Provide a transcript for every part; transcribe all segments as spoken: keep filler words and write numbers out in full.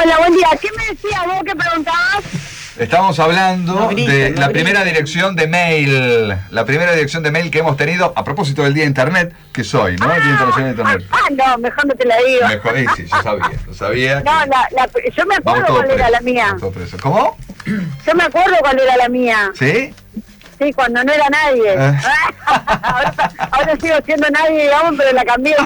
Hola, buen día. ¿Qué me decías vos que preguntabas? Estamos hablando No grites, de no la grites. primera dirección de mail, la primera dirección de mail que hemos tenido a propósito del Día de Internet, que soy, ¿no? El Día Internacional de Internet. Ah, no, mejor no te la digo. Mejor, eh, sí, yo sabía, yo sabía. No, la, la, yo me Vamos acuerdo todos cuál era presos, la mía. vamos todos presos. ¿Cómo? Yo me acuerdo cuál era la mía. ¿Sí? Sí, cuando no era nadie. Eh. ahora, ahora sigo siendo nadie, digamos, pero la cambié.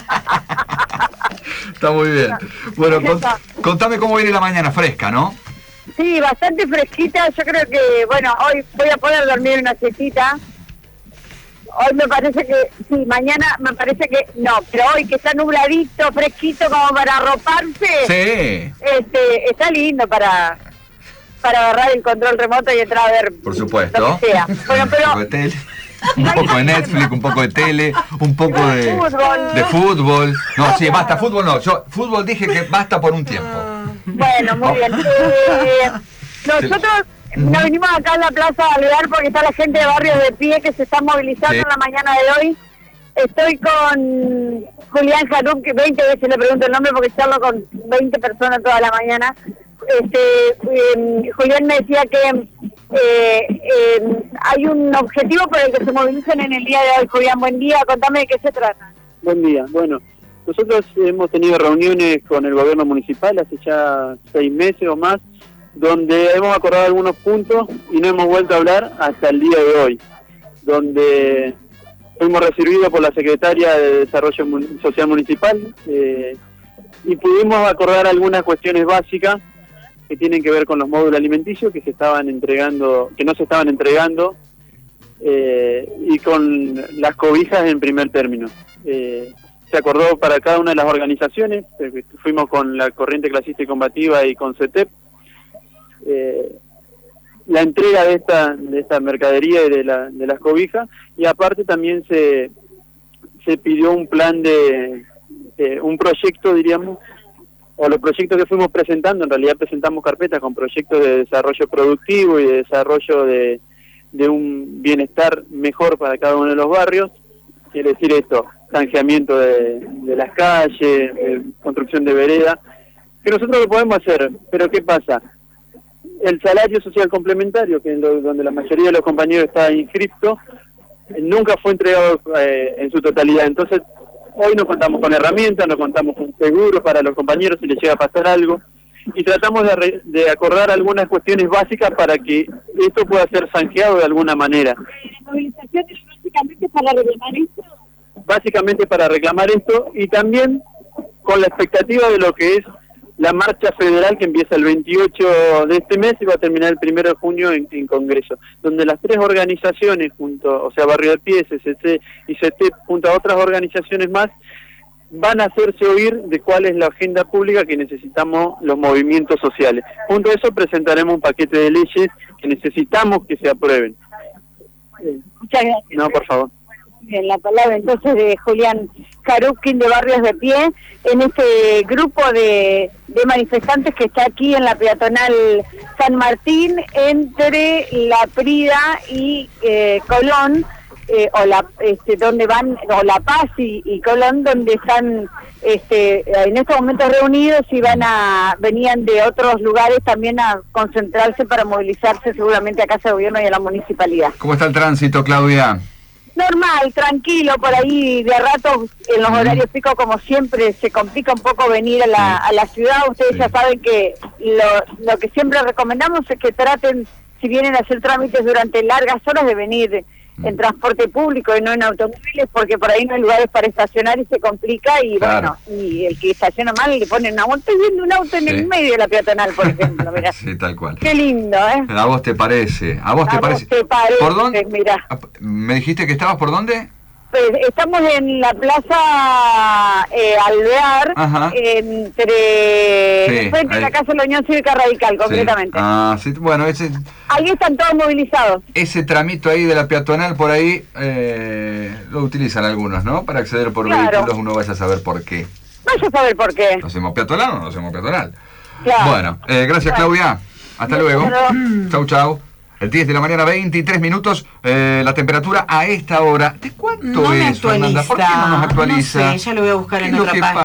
Está muy bien. Bueno, cont- contame cómo viene la mañana, fresca, ¿no? Sí, bastante fresquita. Yo creo que, bueno, hoy voy a poder dormir una siestita. Hoy me parece que, sí, mañana me parece que, no, pero hoy que está nubladito, fresquito como para arroparse, Sí, este, está lindo para, para agarrar el control remoto y entrar a ver por supuesto. lo que sea. Bueno, Un pero poco de tele, un poco de Netflix, un poco de tele, un poco de Fútbol. de fútbol. No, sí, basta, fútbol no. Yo, fútbol dije que basta por un tiempo. bueno, muy bien. Eh, nosotros nos vinimos acá en la Plaza Alvear porque está la gente de Barrios de Pie que se está movilizando Sí. en la mañana de hoy. Estoy con Julián Jarup, que veinte veces le pregunto el nombre porque charlo con veinte personas toda la mañana. Este, eh, Julián me decía que eh, eh, hay un objetivo por el que se movilicen en el día de hoy. Julián, buen día, contame de qué se trata. Buen día. Bueno, nosotros hemos tenido reuniones con el gobierno municipal hace ya seis meses o más, donde hemos acordado algunos puntos y no hemos vuelto a hablar hasta el día de hoy, donde fuimos recibidos por la secretaria de Desarrollo Mun- Social Municipal eh, y pudimos acordar algunas cuestiones básicas que tienen que ver con los módulos alimenticios que se estaban entregando, que no se estaban entregando, eh, y con las cobijas en primer término. Eh, se acordó para cada una de las organizaciones, eh, fuimos con la Corriente Clasista y Combativa y con CETEP, eh, la entrega de esta de esta mercadería y de, la, de las cobijas, y aparte también se, se pidió un plan de, eh, un proyecto, diríamos, o los proyectos que fuimos presentando, en realidad presentamos carpetas con proyectos de desarrollo productivo y de desarrollo de, de un bienestar mejor para cada uno de los barrios. Quiere decir esto, saneamiento de, de las calles, eh, construcción de vereda, que nosotros lo podemos hacer, pero ¿qué pasa? El salario social complementario, que es lo, donde la mayoría de los compañeros está inscripto, eh, nunca fue entregado eh, en su totalidad. Entonces, hoy no contamos con herramientas, no contamos con seguros para los compañeros si les llega a pasar algo, y tratamos de, re, de acordar algunas cuestiones básicas para que esto pueda ser zanjeado de alguna manera. ¿La movilización es básicamente para reclamar esto? Básicamente para reclamar esto, y también con la expectativa de lo que es la marcha federal que empieza el veintiocho de este mes y va a terminar el primero de junio en, en Congreso, donde las tres organizaciones, junto, o sea, Barrio de Pie, C C C y CETEP, junto a otras organizaciones más, van a hacerse oír de cuál es la agenda pública que necesitamos los movimientos sociales. Junto a eso presentaremos un paquete de leyes que necesitamos que se aprueben. Muchas gracias. No, por favor. Bien, la palabra entonces de Julián Jarupkin de Barrios de Pie, en este grupo de, de manifestantes que está aquí en la peatonal San Martín, entre La Prida y eh, Colón, eh, o la, este, donde van, o La Paz y, y Colón, donde están este, en estos momentos reunidos y van a, venían de otros lugares también a concentrarse para movilizarse seguramente a Casa de Gobierno y a la Municipalidad. ¿Cómo está el tránsito, Claudia? Normal, tranquilo, por ahí de rato en los horarios pico, como siempre, se complica un poco venir a la, a la ciudad. Ustedes Sí. ya saben que lo, lo que siempre recomendamos es que traten, si vienen a hacer trámites durante largas horas, de venir en transporte público y no en automóviles, porque por ahí no hay lugares para estacionar y se complica, y Claro. bueno, y el que estaciona mal le ponen una multa. Estoy viendo un auto en Sí. el medio de la peatonal, por ejemplo, mirá. Sí, tal cual. Qué lindo, ¿eh? ¿A vos te parece? ¿A vos te A vos parece? te parece, ¿Por dónde? mirá. ¿Me dijiste que estabas por dónde? Pues estamos en la Plaza eh, Alvear, Ajá. entre Sí, frente a la ahí. Casa de la Unión Cívica Radical, concretamente. Sí. Ah, sí, bueno, ese, Ahí están todos movilizados. ese tramito ahí de la peatonal por ahí eh, lo utilizan algunos, ¿no? Para acceder por Claro. vehículos, uno vaya a saber por qué. Vaya a saber por qué. ¿Lo hacemos peatonal o no lo hacemos peatonal? Claro. Bueno, eh, gracias, Claro. Claudia. Hasta Bien, luego. hasta Chau, chau. El diez de la mañana, veintitrés minutos. Eh, la temperatura a esta hora. ¿De cuánto No me es, Fernanda? actualiza. ¿Por qué no nos actualiza? No sé, ya lo voy a buscar ¿Qué en es lo otra que página.